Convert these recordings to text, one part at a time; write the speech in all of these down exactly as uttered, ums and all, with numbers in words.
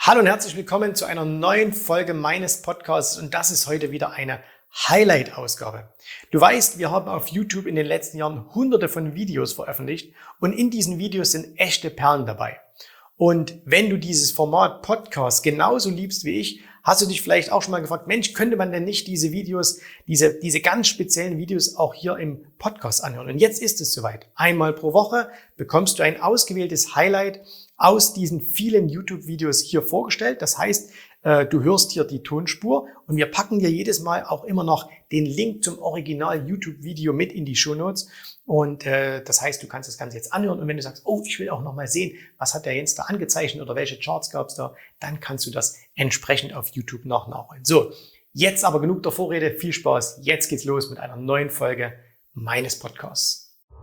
Hallo und herzlich willkommen zu einer neuen Folge meines Podcasts und das ist heute wieder eine Highlight-Ausgabe. Du weißt, wir haben auf YouTube in den letzten Jahren hunderte von Videos veröffentlicht und in diesen Videos sind echte Perlen dabei. Und wenn du dieses Format Podcast genauso liebst wie ich, hast du dich vielleicht auch schon mal gefragt, Mensch, könnte man denn nicht diese Videos, diese, diese ganz speziellen Videos auch hier im Podcast anhören? Und jetzt ist es soweit. Einmal pro Woche bekommst du ein ausgewähltes Highlight aus diesen vielen YouTube-Videos hier vorgestellt. Das heißt, du hörst hier die Tonspur und wir packen dir jedes Mal auch immer noch den Link zum Original-YouTube-Video mit in die Shownotes. Und äh, das heißt, du kannst das Ganze jetzt anhören und wenn du sagst, oh, ich will auch noch mal sehen, was hat der Jens da angezeichnet oder welche Charts gab es da, dann kannst du das entsprechend auf YouTube noch nachholen. So, jetzt aber genug der Vorrede, viel Spaß. Jetzt geht's los mit einer neuen Folge meines Podcasts.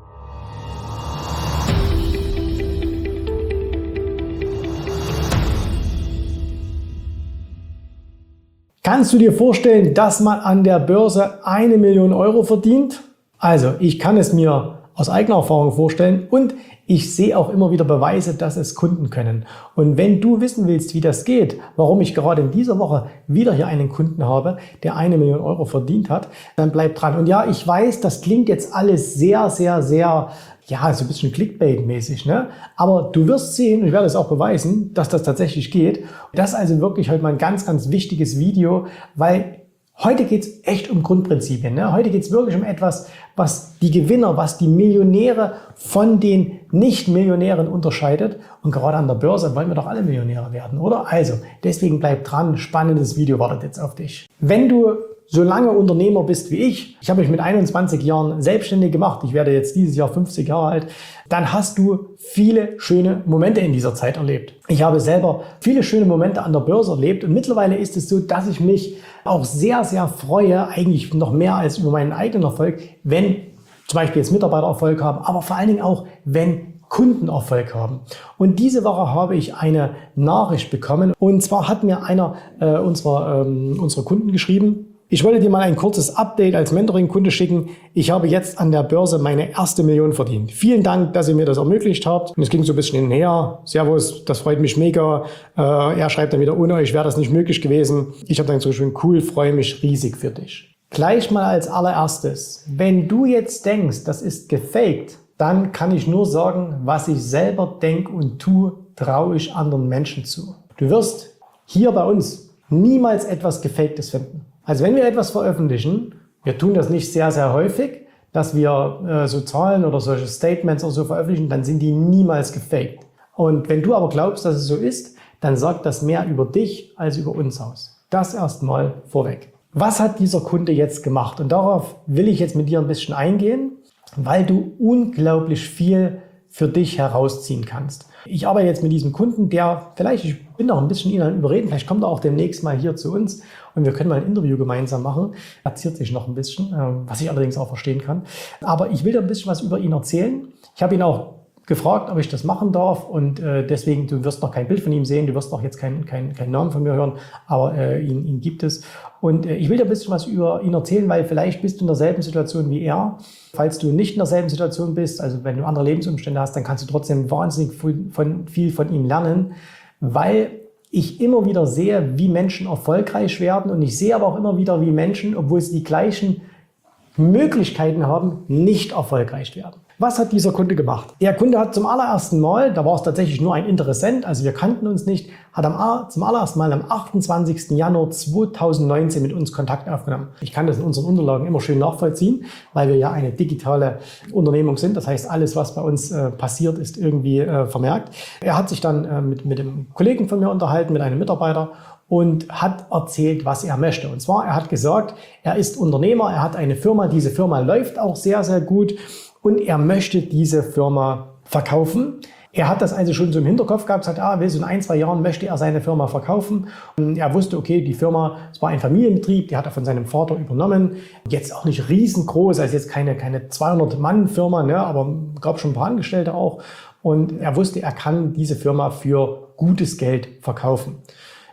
Kannst du dir vorstellen, dass man an der Börse eine Million Euro verdient? Also, ich kann es mir aus eigener Erfahrung vorstellen und ich sehe auch immer wieder Beweise, dass es Kunden können. Und wenn du wissen willst, wie das geht, warum ich gerade in dieser Woche wieder hier einen Kunden habe, der eine Million Euro verdient hat, dann bleib dran. Und ja, ich weiß, das klingt jetzt alles sehr, sehr, sehr, ja, so ein bisschen Clickbait-mäßig, ne? Aber du wirst sehen, und ich werde es auch beweisen, dass das tatsächlich geht. Das ist also wirklich heute mal ein ganz, ganz wichtiges Video, weil heute geht es echt um Grundprinzipien. Ne? Heute geht es wirklich um etwas, was die Gewinner, was die Millionäre von den Nicht-Millionären unterscheidet. Und gerade an der Börse wollen wir doch alle Millionäre werden, oder? Also, deswegen bleib dran, spannendes Video wartet jetzt auf dich. Wenn du so lange Unternehmer bist wie ich, ich habe mich mit einundzwanzig Jahren selbstständig gemacht, ich werde jetzt dieses Jahr fünfzig Jahre alt, dann hast du viele schöne Momente in dieser Zeit erlebt. Ich habe selber viele schöne Momente an der Börse erlebt und mittlerweile ist es so, dass ich mich auch sehr, sehr freue, eigentlich noch mehr als über meinen eigenen Erfolg, wenn zum Beispiel jetzt Mitarbeiter Erfolg haben, aber vor allen Dingen auch, wenn Kunden Erfolg haben. Und diese Woche habe ich eine Nachricht bekommen und zwar hat mir einer äh, unserer, ähm, unserer Kunden geschrieben: Ich wollte dir mal ein kurzes Update als Mentoring-Kunde schicken. Ich habe jetzt an der Börse meine erste Million verdient. Vielen Dank, dass ihr mir das ermöglicht habt. Und es ging so ein bisschen hin und her. Servus, das freut mich mega. Äh, er schreibt dann wieder, ohne euch wäre das nicht möglich gewesen. Ich habe dann so schön, cool, freue mich riesig für dich. Gleich mal als allererstes, wenn du jetzt denkst, das ist gefaked, dann kann ich nur sagen, was ich selber denke und tue, traue ich anderen Menschen zu. Du wirst hier bei uns niemals etwas Gefaktes finden. Also wenn wir etwas veröffentlichen, wir tun das nicht sehr, sehr häufig, dass wir äh, so Zahlen oder solche Statements oder so veröffentlichen, dann sind die niemals gefaked. Und wenn du aber glaubst, dass es so ist, dann sagt das mehr über dich als über uns aus. Das erstmal vorweg. Was hat dieser Kunde jetzt gemacht? Und darauf will ich jetzt mit dir ein bisschen eingehen, weil du unglaublich viel für dich herausziehen kannst. Ich arbeite jetzt mit diesem Kunden, der vielleicht, ich bin noch ein bisschen ihn an überreden, vielleicht kommt er auch demnächst mal hier zu uns und wir können mal ein Interview gemeinsam machen. Er ziert sich noch ein bisschen, was ich allerdings auch verstehen kann. Aber ich will dir ein bisschen was über ihn erzählen. Ich habe ihn auch gefragt, ob ich das machen darf und äh, deswegen, du wirst noch kein Bild von ihm sehen, du wirst noch jetzt keinen kein, kein Namen von mir hören, aber äh, ihn, ihn gibt es. Und äh, ich will dir ein bisschen was über ihn erzählen, weil vielleicht bist du in derselben Situation wie er. Falls du nicht in derselben Situation bist, also wenn du andere Lebensumstände hast, dann kannst du trotzdem wahnsinnig viel von, viel von ihm lernen, weil ich immer wieder sehe, wie Menschen erfolgreich werden und ich sehe aber auch immer wieder, wie Menschen, obwohl sie die gleichen Möglichkeiten haben, nicht erfolgreich werden. Was hat dieser Kunde gemacht? Der Kunde hat zum allerersten Mal, da war es tatsächlich nur ein Interessent, also wir kannten uns nicht, hat am, zum allerersten Mal am achtundzwanzigsten Januar zweitausendneunzehn mit uns Kontakt aufgenommen. Ich kann das in unseren Unterlagen immer schön nachvollziehen, weil wir ja eine digitale Unternehmung sind. Das heißt, alles, was bei uns äh, passiert, ist irgendwie äh, vermerkt. Er hat sich dann äh, mit, mit einem Kollegen von mir unterhalten, mit einem Mitarbeiter, und hat erzählt, was er möchte. Und zwar, er hat gesagt, er ist Unternehmer, er hat eine Firma, diese Firma läuft auch sehr, sehr gut und er möchte diese Firma verkaufen. Er hat das also schon so im Hinterkopf gehabt, sagt, ah, so in ein, zwei Jahren möchte er seine Firma verkaufen. Und er wusste, okay, die Firma, es war ein Familienbetrieb, die hat er von seinem Vater übernommen. Jetzt auch nicht riesengroß, also jetzt keine, keine zweihundert-Mann-Firma, ne, aber gab schon ein paar Angestellte auch. Und er wusste, er kann diese Firma für gutes Geld verkaufen.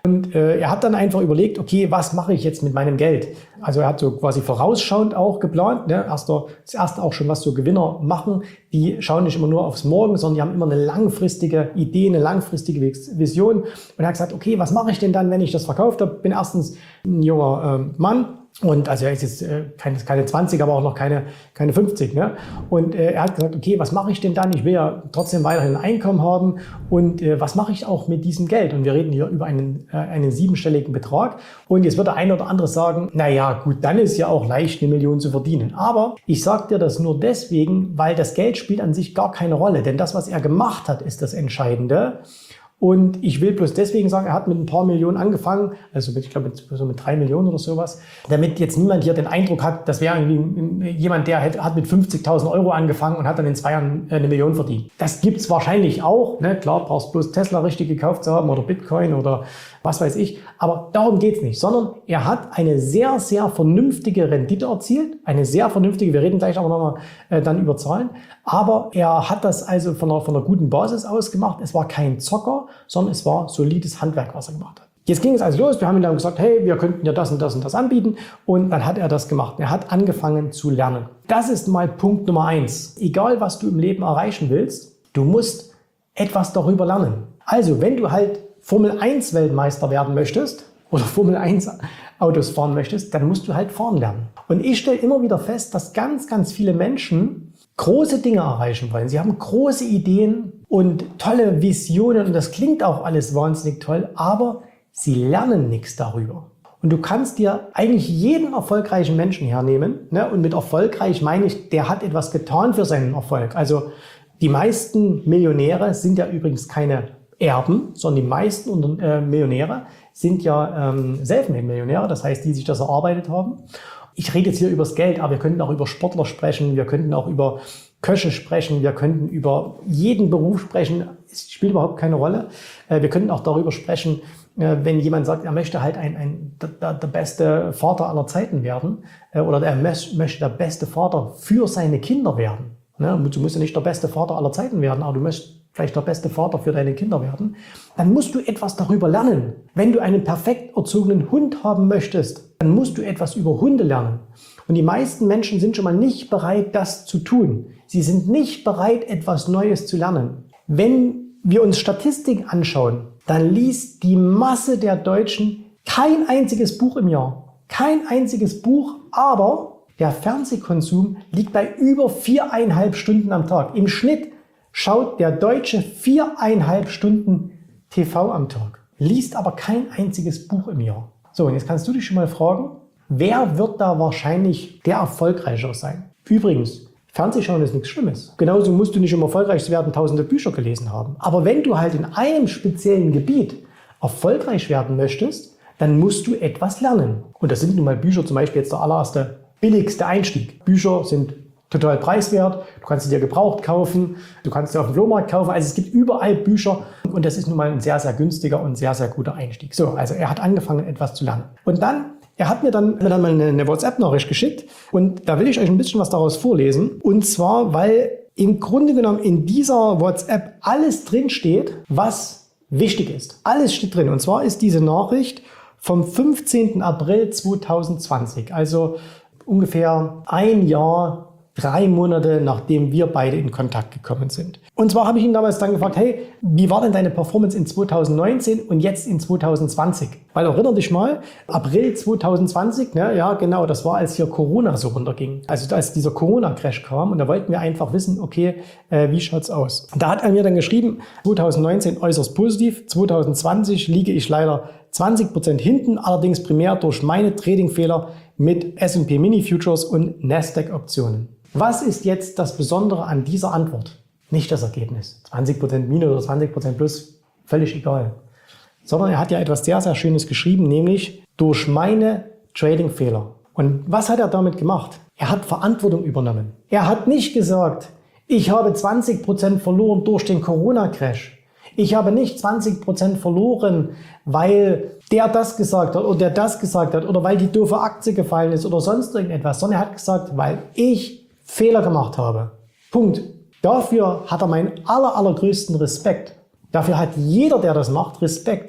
Und äh, er hat dann einfach überlegt, okay, was mache ich jetzt mit meinem Geld? Also er hat so quasi vorausschauend auch geplant. Ne? Erster, das erste auch schon, was so Gewinner machen. Die schauen nicht immer nur aufs Morgen, sondern die haben immer eine langfristige Idee, eine langfristige Vision. Und er hat gesagt, okay, was mache ich denn dann, wenn ich das verkauft habe? Bin erstens ein junger ähm, Mann. Und also er ist jetzt äh, keine, keine zwanzig, aber auch noch keine, keine fünfzig. Ne? Und äh, er hat gesagt, okay, was mache ich denn dann? Ich will ja trotzdem weiterhin ein Einkommen haben. Und äh, was mache ich auch mit diesem Geld? Und wir reden hier über einen, äh, einen siebenstelligen Betrag. Und jetzt wird der eine oder andere sagen, na ja, gut, dann ist ja auch leicht, eine Million zu verdienen. Aber ich sage dir das nur deswegen, weil das Geld spielt an sich gar keine Rolle. Denn das, was er gemacht hat, ist das Entscheidende. Und ich will bloß deswegen sagen, er hat mit ein paar Millionen angefangen, also mit, ich glaube mit, so mit drei Millionen oder sowas, damit jetzt niemand hier den Eindruck hat, das wäre irgendwie jemand, der hat, hat mit fünfzigtausend Euro angefangen und hat dann in zwei Jahren eine Million verdient. Das gibt's wahrscheinlich auch, ne? Klar, brauchst bloß Tesla richtig gekauft zu haben oder Bitcoin oder was weiß ich, aber darum geht's nicht, sondern er hat eine sehr, sehr vernünftige Rendite erzielt, eine sehr vernünftige, wir reden gleich aber nochmal äh, dann über Zahlen, aber er hat das also von einer, von einer guten Basis aus gemacht. Es war kein Zocker, sondern es war solides Handwerk, was er gemacht hat. Jetzt ging es also los, wir haben ihm dann gesagt, hey, wir könnten ja das und das und das anbieten und dann hat er das gemacht. Er hat angefangen zu lernen. Das ist mal Punkt Nummer eins. Egal, was du im Leben erreichen willst, du musst etwas darüber lernen. Also, wenn du halt Formel eins Weltmeister werden möchtest oder Formel eins Autos fahren möchtest, dann musst du halt fahren lernen. Und ich stelle immer wieder fest, dass ganz, ganz viele Menschen große Dinge erreichen wollen. Sie haben große Ideen und tolle Visionen und das klingt auch alles wahnsinnig toll, aber sie lernen nichts darüber. Und du kannst dir eigentlich jeden erfolgreichen Menschen hernehmen, ne? Und mit erfolgreich meine ich, der hat etwas getan für seinen Erfolg. Also die meisten Millionäre sind ja übrigens keine Erben, sondern die meisten äh, Millionäre sind ja ähm, Selfmade-Millionäre, das heißt, die sich das erarbeitet haben. Ich rede jetzt hier über das Geld, aber wir könnten auch über Sportler sprechen, wir könnten auch über Köche sprechen, wir könnten über jeden Beruf sprechen, es spielt überhaupt keine Rolle. Äh, wir könnten auch darüber sprechen, äh, wenn jemand sagt, er möchte halt ein, ein, der, der beste Vater aller Zeiten werden äh, oder er möchte der beste Vater für seine Kinder werden. Ne? Du musst ja nicht der beste Vater aller Zeiten werden, aber du möchtest vielleicht der beste Vater für deine Kinder werden, dann musst du etwas darüber lernen. Wenn du einen perfekt erzogenen Hund haben möchtest, dann musst du etwas über Hunde lernen. Und die meisten Menschen sind schon mal nicht bereit, das zu tun. Sie sind nicht bereit, etwas Neues zu lernen. Wenn wir uns Statistiken anschauen, dann liest die Masse der Deutschen kein einziges Buch im Jahr. Kein einziges Buch, aber der Fernsehkonsum liegt bei über viereinhalb Stunden am Tag. Im Schnitt schaut der Deutsche viereinhalb Stunden T V am Tag, liest aber kein einziges Buch im Jahr. So, und jetzt kannst du dich schon mal fragen, wer wird da wahrscheinlich der Erfolgreichere sein? Übrigens, Fernsehschauen ist nichts Schlimmes. Genauso musst du nicht, um erfolgreich zu werden, tausende Bücher gelesen haben. Aber wenn du halt in einem speziellen Gebiet erfolgreich werden möchtest, dann musst du etwas lernen. Und das sind nun mal Bücher, zum Beispiel jetzt der allererste, billigste Einstieg. Bücher sind total preiswert, du kannst sie dir gebraucht kaufen, du kannst sie auf dem Flohmarkt kaufen, also es gibt überall Bücher und das ist nun mal ein sehr, sehr günstiger und sehr, sehr guter Einstieg. So, also er hat angefangen, etwas zu lernen. Und dann, er hat mir dann, mir dann mal eine, eine WhatsApp-Nachricht geschickt und da will ich euch ein bisschen was daraus vorlesen. Und zwar, weil im Grunde genommen in dieser WhatsApp alles drin steht, was wichtig ist. Alles steht drin. Und zwar ist diese Nachricht vom fünfzehnten April zweitausendzwanzig, also ungefähr ein Jahr, drei Monate, nachdem wir beide in Kontakt gekommen sind. Und zwar habe ich ihn damals dann gefragt, hey, wie war denn deine Performance in zweitausendneunzehn und jetzt in zweitausendzwanzig? Weil erinner dich mal, April zweitausendzwanzig, ne, ja genau, das war, als hier Corona so runterging. Also als dieser Corona-Crash kam und da wollten wir einfach wissen, okay, äh, wie schaut's aus? Und da hat er mir dann geschrieben, zweitausendneunzehn äußerst positiv, zweitausendzwanzig liege ich leider zwanzig Prozent hinten, allerdings primär durch meine Tradingfehler mit S und P Mini Futures und Nasdaq Optionen. Was ist jetzt das Besondere an dieser Antwort? Nicht das Ergebnis. zwanzig Prozent Minus oder zwanzig Prozent Plus, völlig egal. Sondern er hat ja etwas sehr, sehr Schönes geschrieben, nämlich durch meine Trading-Fehler. Und was hat er damit gemacht? Er hat Verantwortung übernommen. Er hat nicht gesagt, ich habe zwanzig Prozent verloren durch den Corona-Crash. Ich habe nicht zwanzig Prozent verloren, weil der das gesagt hat oder der das gesagt hat oder weil die doofe Aktie gefallen ist oder sonst irgendetwas, sondern er hat gesagt, weil ich Fehler gemacht habe. Punkt. Dafür hat er meinen aller, allergrößten Respekt. Dafür hat jeder, der das macht, Respekt.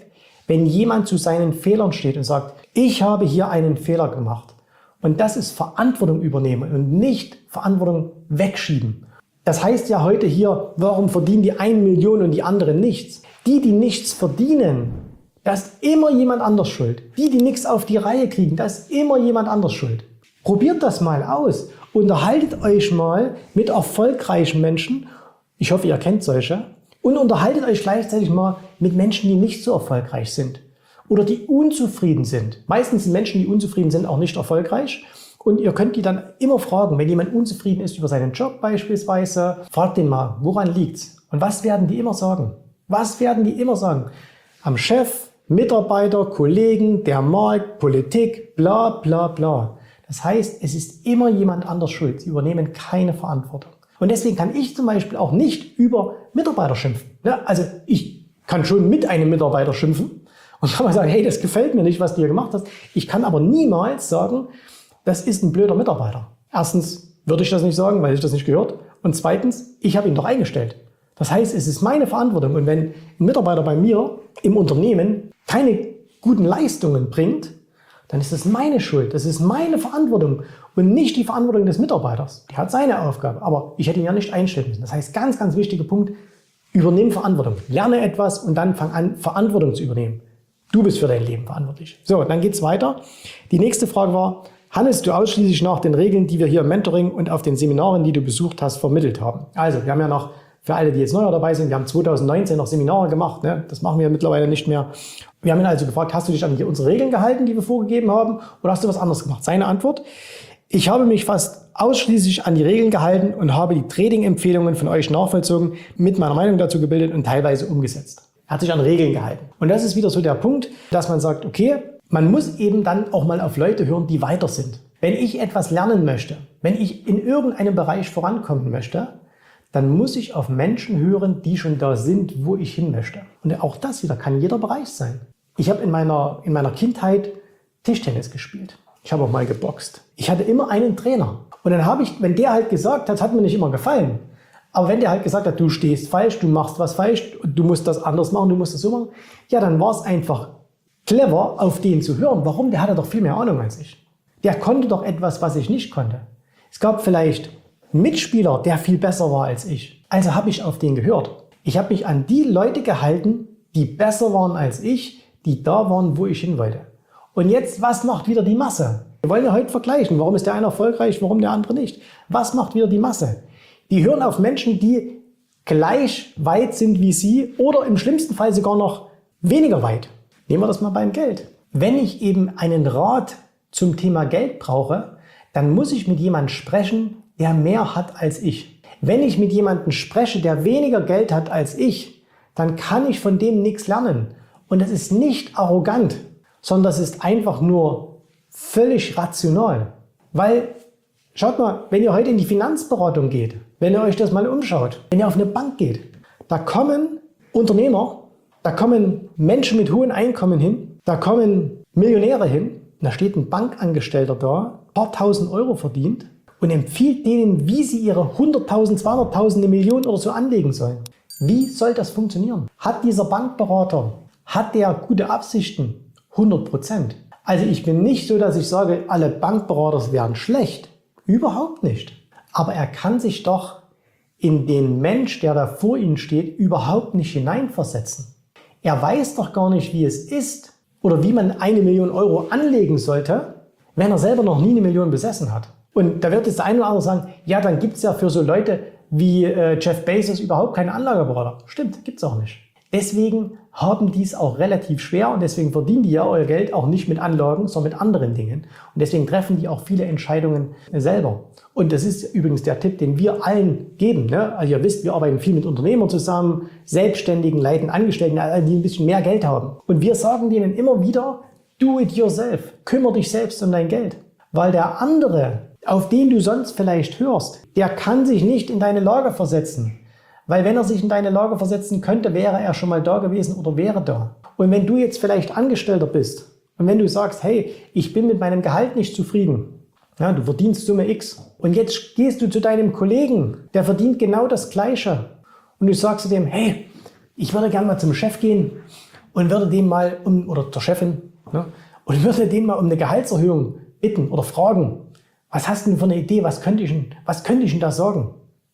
wenn jemand zu seinen Fehlern steht und sagt, ich habe hier einen Fehler gemacht. Und das ist Verantwortung übernehmen und nicht Verantwortung wegschieben. Das heißt ja heute hier, warum verdienen die eine Million und die anderen nichts? Die, die nichts verdienen, da ist immer jemand anders schuld. Die, die nichts auf die Reihe kriegen, da ist immer jemand anders schuld. Probiert das mal aus. Unterhaltet euch mal mit erfolgreichen Menschen. Ich hoffe, ihr kennt solche. Und unterhaltet euch gleichzeitig mal mit Menschen, die nicht so erfolgreich sind oder die unzufrieden sind. Meistens sind Menschen, die unzufrieden sind, auch nicht erfolgreich. Und ihr könnt die dann immer fragen, wenn jemand unzufrieden ist über seinen Job beispielsweise, fragt den mal, woran liegt's? Und was werden die immer sagen? Was werden die immer sagen? Am Chef, Mitarbeiter, Kollegen, der Markt, Politik, bla bla bla. Das heißt, es ist immer jemand anders schuld. Sie übernehmen keine Verantwortung. Und deswegen kann ich zum Beispiel auch nicht über Mitarbeiter schimpfen. Also ich kann schon mit einem Mitarbeiter schimpfen und kann mal sagen, hey, das gefällt mir nicht, was du hier gemacht hast. Ich kann aber niemals sagen, das ist ein blöder Mitarbeiter. Erstens würde ich das nicht sagen, weil ich das nicht gehört. Und zweitens, ich habe ihn doch eingestellt. Das heißt, es ist meine Verantwortung. Und wenn ein Mitarbeiter bei mir im Unternehmen keine guten Leistungen bringt, dann ist das meine Schuld. Das ist meine Verantwortung und nicht die Verantwortung des Mitarbeiters. Der hat seine Aufgabe, aber ich hätte ihn ja nicht einstellen müssen. Das heißt, ganz, ganz wichtiger Punkt, übernimm Verantwortung. Lerne etwas und dann fang an, Verantwortung zu übernehmen. Du bist für dein Leben verantwortlich. So, dann geht's weiter. Die nächste Frage war, handelst du ausschließlich nach den Regeln, die wir hier im Mentoring und auf den Seminaren, die du besucht hast, vermittelt haben? Also, wir haben ja noch, für alle, die jetzt neu dabei sind, wir haben zwanzig neunzehn noch Seminare gemacht. Ne? Das machen wir mittlerweile nicht mehr. Wir haben ihn also gefragt, hast du dich an die, unsere Regeln gehalten, die wir vorgegeben haben, oder hast du was anderes gemacht? Seine Antwort, ich habe mich fast ausschließlich an die Regeln gehalten und habe die Trading-Empfehlungen von euch nachvollzogen, mit meiner Meinung dazu gebildet und teilweise umgesetzt. Er hat sich an Regeln gehalten. Und das ist wieder so der Punkt, dass man sagt, okay, man muss eben dann auch mal auf Leute hören, die weiter sind. Wenn ich etwas lernen möchte, wenn ich in irgendeinem Bereich vorankommen möchte, dann muss ich auf Menschen hören, die schon da sind, wo ich hin möchte. Und auch das wieder kann jeder Bereich sein. Ich habe in meiner, in meiner Kindheit Tischtennis gespielt. Ich habe auch mal geboxt. Ich hatte immer einen Trainer. Und dann habe ich, wenn der halt gesagt hat, hat mir nicht immer gefallen. Aber wenn der halt gesagt hat, du stehst falsch, du machst was falsch, du musst das anders machen, du musst das so machen, ja, dann war es einfach clever, auf den zu hören. Warum? Der hatte doch viel mehr Ahnung als ich. Der konnte doch etwas, was ich nicht konnte. Es gab vielleicht einen Mitspieler, der viel besser war als ich. Also habe ich auf den gehört. Ich habe mich an die Leute gehalten, die besser waren als ich, die da waren, wo ich hin wollte. Und jetzt, was macht wieder die Masse? Wir wollen ja heute vergleichen. Warum ist der eine erfolgreich, warum der andere nicht? Was macht wieder die Masse? Die hören auf Menschen, die gleich weit sind wie sie oder im schlimmsten Fall sogar noch weniger weit. Nehmen wir das mal beim Geld. Wenn ich eben einen Rat zum Thema Geld brauche, dann muss ich mit jemandem sprechen, der mehr hat als ich. Wenn ich mit jemandem spreche, der weniger Geld hat als ich, dann kann ich von dem nichts lernen. Und das ist nicht arrogant, sondern das ist einfach nur völlig rational. Weil, schaut mal, wenn ihr heute in die Finanzberatung geht, wenn ihr euch das mal umschaut, wenn ihr auf eine Bank geht, da kommen Unternehmer, da kommen Menschen mit hohen Einkommen hin, da kommen Millionäre hin, da steht ein Bankangestellter da, ein paar tausend Euro verdient und empfiehlt denen, wie sie ihre hunderttausend, zweihunderttausend, eine Million oder so anlegen sollen. Wie soll das funktionieren? Hat dieser Bankberater, hat der gute Absichten? hundert Prozent. Also ich bin nicht so, dass ich sage, alle Bankberater wären schlecht. Überhaupt nicht. Aber er kann sich doch in den Mensch, der da vor Ihnen steht, überhaupt nicht hineinversetzen. Er weiß doch gar nicht, wie es ist oder wie man eine Million Euro anlegen sollte, wenn er selber noch nie eine Million besessen hat. Und da wird jetzt der eine oder andere sagen, ja, dann gibt es ja für so Leute wie äh, Jeff Bezos überhaupt keine Anlageberater. Stimmt, gibt es auch nicht. Deswegen haben die es auch relativ schwer und deswegen verdienen die ja euer Geld auch nicht mit Anlagen, sondern mit anderen Dingen. Und deswegen treffen die auch viele Entscheidungen selber. Und das ist übrigens der Tipp, den wir allen geben. Ne? Also ihr wisst, wir arbeiten viel mit Unternehmern zusammen, Selbstständigen, Leiten, Angestellten, die ein bisschen mehr Geld haben. Und wir sagen denen immer wieder, do it yourself, kümmere dich selbst um dein Geld. Weil der andere, auf den du sonst vielleicht hörst, der kann sich nicht in deine Lage versetzen. Weil wenn er sich in deine Lage versetzen könnte, wäre er schon mal da gewesen oder wäre da. Und wenn du jetzt vielleicht Angestellter bist und wenn du sagst, hey, ich bin mit meinem Gehalt nicht zufrieden, ja, du verdienst Summe X und jetzt gehst du zu deinem Kollegen, der verdient genau das Gleiche und du sagst zu dem, hey, ich würde gerne mal zum Chef gehen und würde den mal um, oder der Chefin, ne, und würde den mal um eine Gehaltserhöhung bitten oder fragen, was hast du denn für eine Idee, was könnte ich denn, was könnte ich denn da sagen?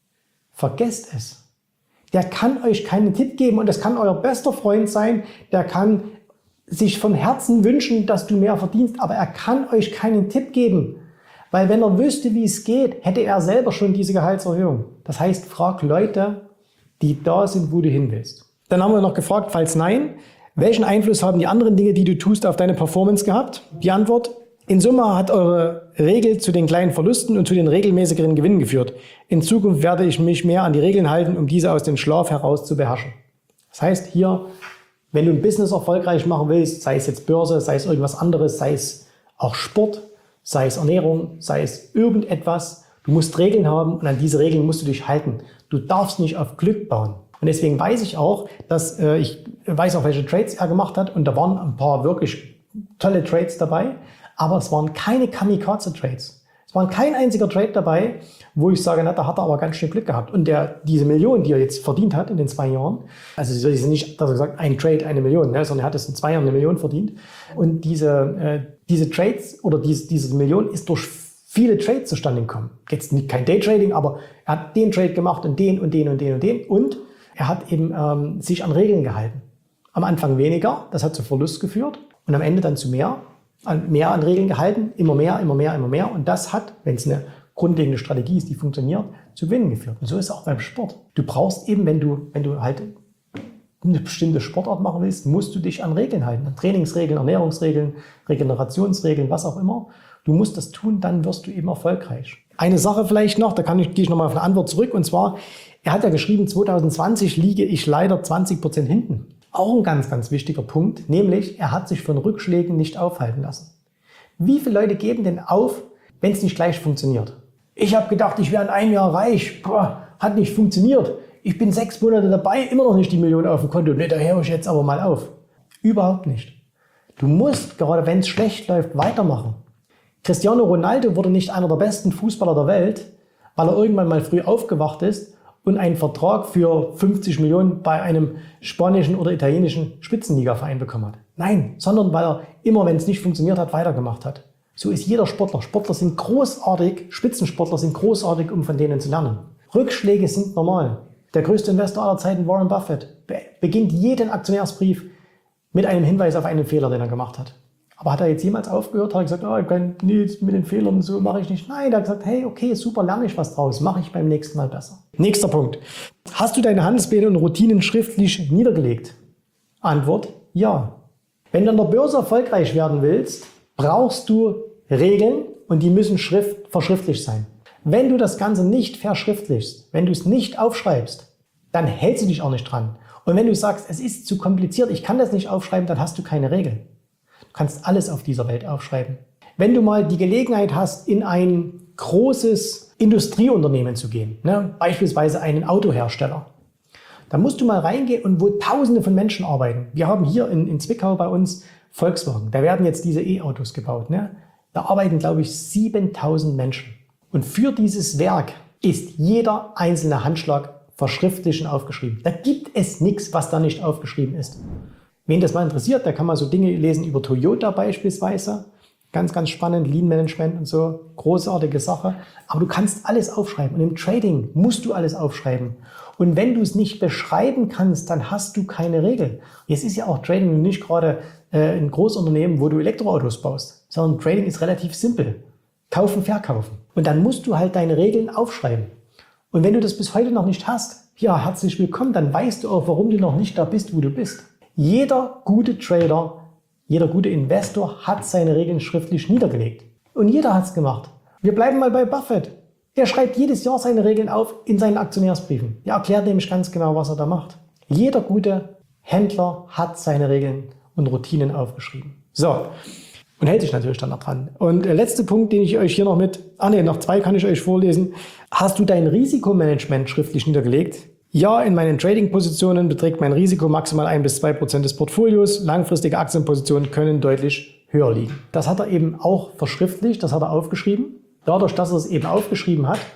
Vergesst es. Der kann euch keinen Tipp geben und das kann euer bester Freund sein, der kann sich von Herzen wünschen, dass du mehr verdienst, aber er kann euch keinen Tipp geben, weil wenn er wüsste, wie es geht, hätte er selber schon diese Gehaltserhöhung. Das heißt, frag Leute, die da sind, wo du hin willst. Dann haben wir noch gefragt, falls nein, welchen Einfluss haben die anderen Dinge, die du tust, auf deine Performance gehabt? Die Antwort: In Summe hat eure Regel zu den kleinen Verlusten und zu den regelmäßigeren Gewinnen geführt. In Zukunft werde ich mich mehr an die Regeln halten, um diese aus dem Schlaf heraus zu beherrschen. Das heißt hier, wenn du ein Business erfolgreich machen willst, sei es jetzt Börse, sei es irgendwas anderes, sei es auch Sport, sei es Ernährung, sei es irgendetwas, du musst Regeln haben und an diese Regeln musst du dich halten. Du darfst nicht auf Glück bauen. Und deswegen weiß ich auch, dass äh, ich weiß auch, welche Trades er gemacht hat und da waren ein paar wirklich tolle Trades dabei, aber es waren keine Kamikaze-Trades. Es war kein einziger Trade dabei, wo ich sage, na, da hat er aber ganz schön Glück gehabt. Und der, diese Million, die er jetzt verdient hat in den zwei Jahren, also es ist nicht, dass er sagt, ein Trade, eine Million, ne, sondern er hat es in zwei Jahren eine Million verdient. Und diese, äh, diese Trades oder diese, diese Million ist durch viele Trades zustande gekommen. Jetzt nicht kein Daytrading, aber er hat den Trade gemacht und den und den und den und den. Und er hat eben ähm, sich an Regeln gehalten. Am Anfang weniger, das hat zu Verlust geführt und am Ende dann zu mehr. An, mehr an Regeln gehalten, immer mehr, immer mehr, immer mehr. Und das hat, wenn es eine grundlegende Strategie ist, die funktioniert, zu Gewinnen geführt. Und so ist es auch beim Sport. Du brauchst eben, wenn du, wenn du halt eine bestimmte Sportart machen willst, musst du dich an Regeln halten. An Trainingsregeln, Ernährungsregeln, Regenerationsregeln, was auch immer. Du musst das tun, dann wirst du eben erfolgreich. Eine Sache vielleicht noch, da kann ich, gehe ich nochmal auf eine Antwort zurück. Und zwar, er hat ja geschrieben, zwanzig zwanzig liege ich leider zwanzig Prozent hinten. Auch ein ganz, ganz wichtiger Punkt, nämlich er hat sich von Rückschlägen nicht aufhalten lassen. Wie viele Leute geben denn auf, wenn es nicht gleich funktioniert? Ich habe gedacht, ich wäre in einem Jahr reich. Boah, hat nicht funktioniert. Ich bin sechs Monate dabei, immer noch nicht die Million auf dem Konto. Ne, da höre ich jetzt aber mal auf. Überhaupt nicht. Du musst, gerade wenn es schlecht läuft, weitermachen. Cristiano Ronaldo wurde nicht einer der besten Fußballer der Welt, weil er irgendwann mal früh aufgewacht ist und einen Vertrag für fünfzig Millionen bei einem spanischen oder italienischen Spitzenligaverein bekommen hat. Nein, sondern weil er immer, wenn es nicht funktioniert hat, weitergemacht hat. So ist jeder Sportler. Sportler sind großartig, Spitzensportler sind großartig, um von denen zu lernen. Rückschläge sind normal. Der größte Investor aller Zeiten, Warren Buffett, be- beginnt jeden Aktionärsbrief mit einem Hinweis auf einen Fehler, den er gemacht hat. Aber hat er jetzt jemals aufgehört? Hat er gesagt, oh, ich kann, nee, mit den Fehlern so mache ich nicht. Nein, er hat gesagt, hey, okay, super, lerne ich was draus, mache ich beim nächsten Mal besser. Nächster Punkt. Hast du deine Handelspläne und Routinen schriftlich niedergelegt? Antwort, ja. Wenn du an der Börse erfolgreich werden willst, brauchst du Regeln und die müssen schrift, verschriftlicht sein. Wenn du das Ganze nicht verschriftlichst, wenn du es nicht aufschreibst, dann hältst du dich auch nicht dran. Und wenn du sagst, es ist zu kompliziert, ich kann das nicht aufschreiben, dann hast du keine Regeln. Du kannst alles auf dieser Welt aufschreiben. Wenn du mal die Gelegenheit hast, in ein großes Industrieunternehmen zu gehen, ne, beispielsweise einen Autohersteller, da musst du mal reingehen und wo Tausende von Menschen arbeiten. Wir haben hier in, in Zwickau bei uns Volkswagen, da werden jetzt diese E-Autos gebaut. Ne? Da arbeiten, glaube ich, siebentausend Menschen. Und für dieses Werk ist jeder einzelne Handschlag verschriftlich und aufgeschrieben. Da gibt es nichts, was da nicht aufgeschrieben ist. Wen das mal interessiert, der kann mal so Dinge lesen über Toyota beispielsweise. Ganz, ganz spannend, Lean Management und so, großartige Sache. Aber du kannst alles aufschreiben und im Trading musst du alles aufschreiben. Und wenn du es nicht beschreiben kannst, dann hast du keine Regel. Jetzt ist ja auch Trading nicht gerade äh, ein Großunternehmen, wo du Elektroautos baust, sondern Trading ist relativ simpel. Kaufen, verkaufen. Und dann musst du halt deine Regeln aufschreiben. Und wenn du das bis heute noch nicht hast, ja, herzlich willkommen, dann weißt du auch, warum du noch nicht da bist, wo du bist. Jeder gute Trader, jeder gute Investor hat seine Regeln schriftlich niedergelegt. Und jeder hat es gemacht. Wir bleiben mal bei Buffett. Er schreibt jedes Jahr seine Regeln auf in seinen Aktionärsbriefen. Er erklärt nämlich ganz genau, was er da macht. Jeder gute Händler hat seine Regeln und Routinen aufgeschrieben. So, und hält sich natürlich dann noch dran. Und der letzte Punkt, den ich euch hier noch mit, ah ne, noch zwei kann ich euch vorlesen. Hast du dein Risikomanagement schriftlich niedergelegt? Ja, in meinen Trading-Positionen beträgt mein Risiko maximal ein bis zwei Prozent des Portfolios. Langfristige Aktienpositionen können deutlich höher liegen. Das hat er eben auch verschriftlicht, das hat er aufgeschrieben. Dadurch, dass er es eben aufgeschrieben hat,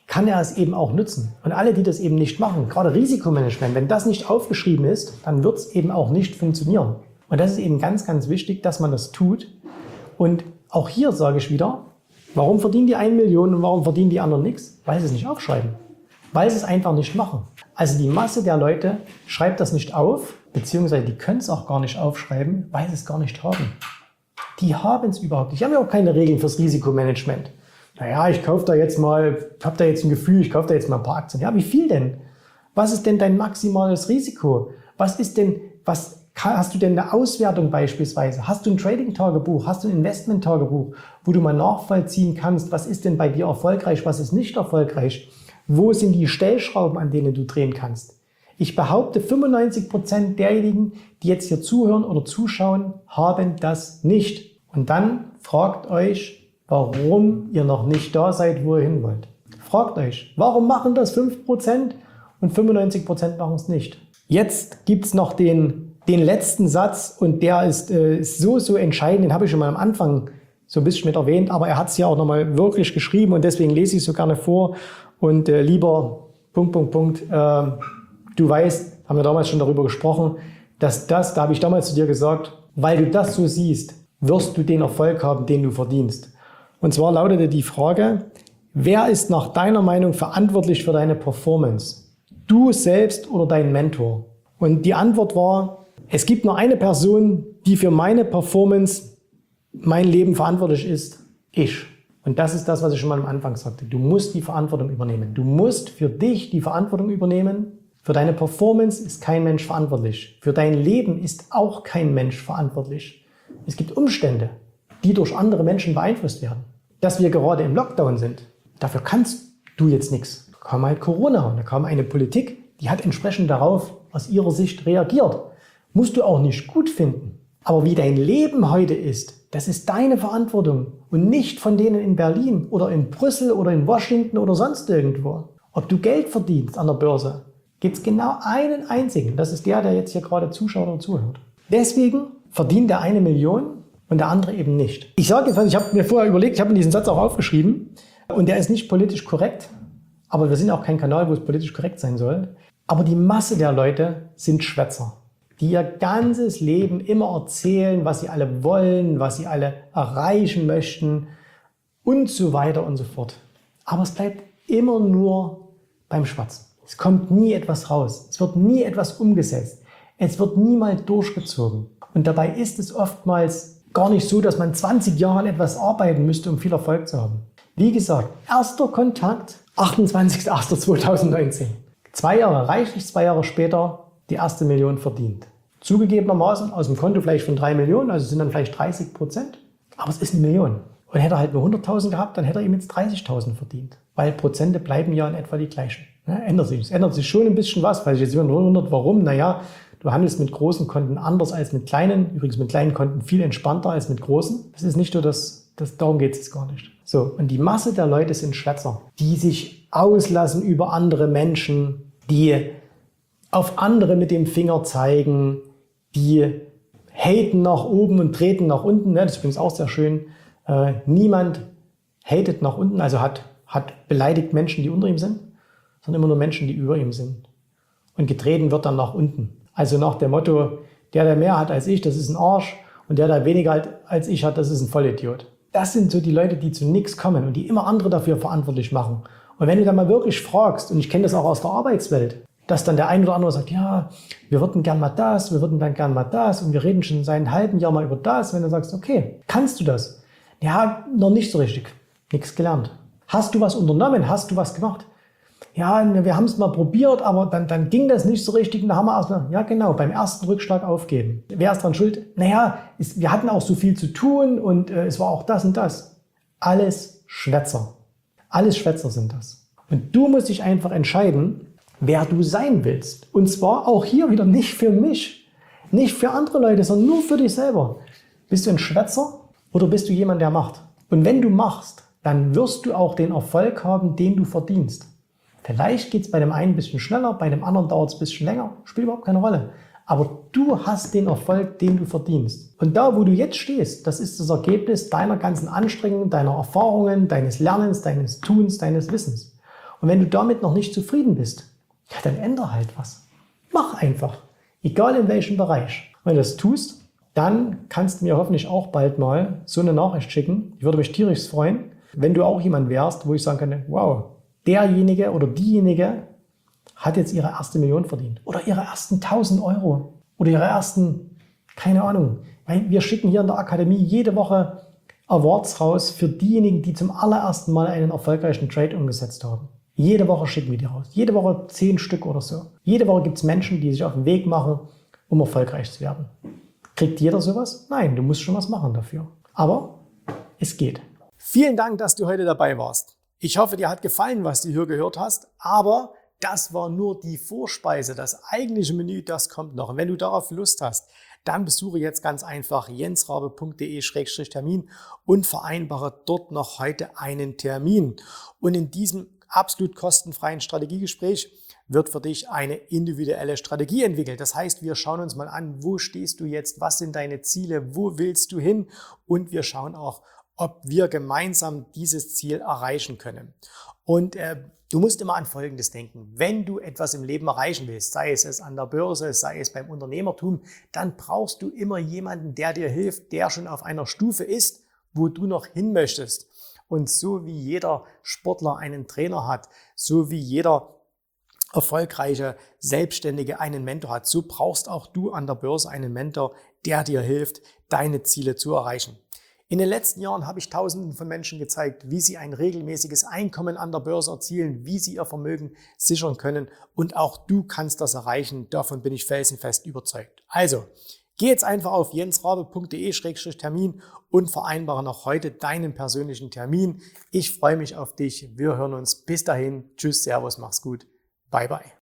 kann er es eben auch nutzen. Und alle, die das eben nicht machen, gerade Risikomanagement, wenn das nicht aufgeschrieben ist, dann wird es eben auch nicht funktionieren. Und das ist eben ganz, ganz wichtig, dass man das tut. Und auch hier sage ich wieder, warum verdienen die eine Million und warum verdienen die anderen nichts? Weil sie es nicht aufschreiben. Weil sie es einfach nicht machen. Also die Masse der Leute schreibt das nicht auf, beziehungsweise die können es auch gar nicht aufschreiben, weil sie es gar nicht haben. Die haben es überhaupt nicht. Die haben ja auch keine Regeln fürs Risikomanagement. Naja, ich kaufe da jetzt mal, habe da jetzt ein Gefühl, ich kaufe da jetzt mal ein paar Aktien. Ja, wie viel denn? Was ist denn dein maximales Risiko? Was ist denn, was hast du denn eine Auswertung beispielsweise? Hast du ein Trading-Tagebuch? Hast du ein Investment-Tagebuch, wo du mal nachvollziehen kannst, was ist denn bei dir erfolgreich, was ist nicht erfolgreich? Wo sind die Stellschrauben, an denen du drehen kannst? Ich behaupte, fünfundneunzig Prozent derjenigen, die jetzt hier zuhören oder zuschauen, haben das nicht. Und dann fragt euch, warum ihr noch nicht da seid, wo ihr hin wollt. Fragt euch, warum machen das fünf Prozent und fünfundneunzig Prozent machen es nicht? Jetzt gibt es noch den, den letzten Satz und der ist, äh, ist so, so entscheidend, den habe ich schon mal am Anfang so ein bisschen mit erwähnt, aber er hat es ja auch nochmal wirklich geschrieben und deswegen lese ich es so gerne vor. Und äh, lieber Punkt, Punkt, Punkt, äh, du weißt, haben wir damals schon darüber gesprochen, dass das, da habe ich damals zu dir gesagt, weil du das so siehst, wirst du den Erfolg haben, den du verdienst. Und zwar lautete die Frage, wer ist nach deiner Meinung verantwortlich für deine Performance? Du selbst oder dein Mentor? Und die Antwort war, es gibt nur eine Person, die für meine Performance, mein Leben verantwortlich ist, ich. Und das ist das, was ich schon mal am Anfang sagte. Du musst die Verantwortung übernehmen. Du musst für dich die Verantwortung übernehmen. Für deine Performance ist kein Mensch verantwortlich. Für dein Leben ist auch kein Mensch verantwortlich. Es gibt Umstände, die durch andere Menschen beeinflusst werden. Dass wir gerade im Lockdown sind, dafür kannst du jetzt nichts. Da kam halt Corona und da kam eine Politik, die hat entsprechend darauf aus ihrer Sicht reagiert. Musst du auch nicht gut finden. Aber wie dein Leben heute ist, das ist deine Verantwortung und nicht von denen in Berlin oder in Brüssel oder in Washington oder sonst irgendwo. Ob du Geld verdienst an der Börse, gibt es genau einen einzigen. Das ist der, der jetzt hier gerade zuschaut oder zuhört. Deswegen verdient der eine Million und der andere eben nicht. Ich sage jetzt, ich habe mir vorher überlegt, ich habe mir diesen Satz auch aufgeschrieben und der ist nicht politisch korrekt, aber wir sind auch kein Kanal, wo es politisch korrekt sein soll. Aber die Masse der Leute sind Schwätzer, die ihr ganzes Leben immer erzählen, was sie alle wollen, was sie alle erreichen möchten und so weiter und so fort. Aber es bleibt immer nur beim Schwatzen. Es kommt nie etwas raus, es wird nie etwas umgesetzt, es wird niemals durchgezogen. Und dabei ist es oftmals gar nicht so, dass man zwanzig Jahre an etwas arbeiten müsste, um viel Erfolg zu haben. Wie gesagt, erster Kontakt, achtundzwanzigster achter zweitausendneunzehn. Zwei Jahre reichlich, zwei Jahre später die erste Million verdient. Zugegebenermaßen aus dem Konto vielleicht von drei Millionen, also sind dann vielleicht dreißig Prozent. Aber es ist eine Million. Und hätte er halt nur hunderttausend gehabt, dann hätte er ihm jetzt dreißigtausend verdient. Weil Prozente bleiben ja in etwa die gleichen. Ja, ändert sich. Es ändert sich schon ein bisschen was, weil sich jetzt jemand wundert, warum. Naja, du handelst mit großen Konten anders als mit kleinen. Übrigens mit kleinen Konten viel entspannter als mit großen. Das ist nicht so, dass, dass darum geht es jetzt gar nicht. So, und die Masse der Leute sind Schwätzer, die sich auslassen über andere Menschen, die auf andere mit dem Finger zeigen, die haten nach oben und treten nach unten. Das ist übrigens auch sehr schön. Äh, niemand hatet nach unten, also hat, hat beleidigt Menschen, die unter ihm sind, sondern immer nur Menschen, die über ihm sind. Und getreten wird dann nach unten. Also nach dem Motto, der, der mehr hat als ich, das ist ein Arsch. Und der, der weniger hat als ich hat, das ist ein Vollidiot. Das sind so die Leute, die zu nichts kommen und die immer andere dafür verantwortlich machen. Und wenn du dann mal wirklich fragst, und ich kenne das auch aus der Arbeitswelt, dass dann der ein oder andere sagt, ja, wir würden gern mal das, wir würden dann gern mal das und wir reden schon seit einem halben Jahr mal über das. Wenn du sagst, okay, kannst du das? Ja, noch nicht so richtig. Nichts gelernt. Hast du was unternommen? Hast du was gemacht? Ja, wir haben es mal probiert, aber dann, dann ging das nicht so richtig. Und da haben wir erstmal, ja genau, beim ersten Rückschlag aufgeben. Wer ist dran schuld? Naja, es, wir hatten auch so viel zu tun und äh, es war auch das und das. Alles Schwätzer. Alles Schwätzer sind das. Und du musst dich einfach entscheiden, wer du sein willst. Und zwar auch hier wieder nicht für mich, nicht für andere Leute, sondern nur für dich selber. Bist du ein Schwätzer oder bist du jemand, der macht? Und wenn du machst, dann wirst du auch den Erfolg haben, den du verdienst. Vielleicht geht es bei dem einen ein bisschen schneller, bei dem anderen dauert es ein bisschen länger, spielt überhaupt keine Rolle. Aber du hast den Erfolg, den du verdienst. Und da, wo du jetzt stehst, das ist das Ergebnis deiner ganzen Anstrengungen, deiner Erfahrungen, deines Lernens, deines Tuns, deines Wissens. Und wenn du damit noch nicht zufrieden bist, ja, dann ändere halt was. Mach einfach. Egal in welchem Bereich. Wenn du das tust, dann kannst du mir hoffentlich auch bald mal so eine Nachricht schicken. Ich würde mich tierisch freuen, wenn du auch jemand wärst, wo ich sagen könnte, wow, derjenige oder diejenige hat jetzt ihre erste Million verdient. Oder ihre ersten tausend Euro. Oder ihre ersten, keine Ahnung. Weil wir schicken hier in der Akademie jede Woche Awards raus für diejenigen, die zum allerersten Mal einen erfolgreichen Trade umgesetzt haben. Jede Woche schicken wir die raus. Jede Woche zehn Stück oder so. Jede Woche gibt es Menschen, die sich auf den Weg machen, um erfolgreich zu werden. Kriegt jeder sowas? Nein, du musst schon was machen dafür. Aber es geht. Vielen Dank, dass du heute dabei warst. Ich hoffe, dir hat gefallen, was du hier gehört hast, aber das war nur die Vorspeise. Das eigentliche Menü, das kommt noch. Und wenn du darauf Lust hast, dann besuche jetzt ganz einfach jensrabe punkt de Schrägstrich Termin und vereinbare dort noch heute einen Termin. Und in diesem absolut kostenfreien Strategiegespräch wird für dich eine individuelle Strategie entwickelt. Das heißt, wir schauen uns mal an, wo stehst du jetzt, was sind deine Ziele, wo willst du hin, und wir schauen auch, ob wir gemeinsam dieses Ziel erreichen können. Und äh, du musst immer an Folgendes denken: Wenn du etwas im Leben erreichen willst, sei es, es an der Börse, sei es beim Unternehmertum, dann brauchst du immer jemanden, der dir hilft, der schon auf einer Stufe ist, wo du noch hin möchtest. Und so wie jeder Sportler einen Trainer hat, so wie jeder erfolgreiche Selbstständige einen Mentor hat, so brauchst auch du an der Börse einen Mentor, der dir hilft, deine Ziele zu erreichen. In den letzten Jahren habe ich Tausenden von Menschen gezeigt, wie sie ein regelmäßiges Einkommen an der Börse erzielen, wie sie ihr Vermögen sichern können, und auch du kannst das erreichen. Davon bin ich felsenfest überzeugt. Also, geh jetzt einfach auf jensrabe punkt de Schrägstrich Termin und vereinbare noch heute deinen persönlichen Termin. Ich freue mich auf dich. Wir hören uns. Bis dahin. Tschüss, Servus, mach's gut. Bye, bye.